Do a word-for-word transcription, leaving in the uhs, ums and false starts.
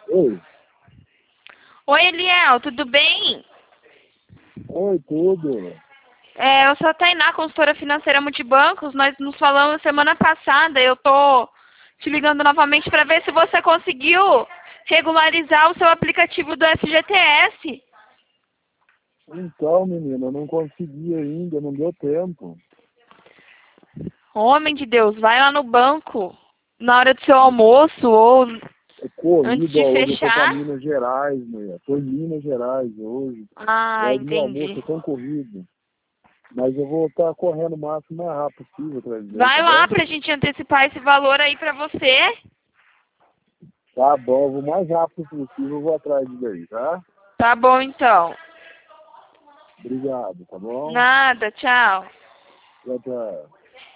Oi. Oi, Eliel, tudo bem? Oi, tudo. É, eu sou a Tainá, consultora financeira Multibancos. Nós nos falamos semana passada. Eu tô te ligando novamente para ver se você conseguiu regularizar o seu aplicativo do F G T S. Então, menina, eu não consegui ainda, não deu tempo. Homem de Deus, vai lá no banco na hora do seu almoço ou É antes corrido, de ó, hoje eu tô pra fechar. Minas Gerais, mulher. Tô em Minas Gerais hoje. Ah, É, meu almoço entendi. é tão corrido. Mas eu vou estar correndo o máximo mais rápido possível atrás dele, Vai tá lá bom? pra gente antecipar esse valor aí pra você. Tá bom, eu vou o mais rápido possível, eu vou atrás disso aí, tá? Tá bom, então. Obrigado, tá bom? Nada, tchau. Tchau, tchau.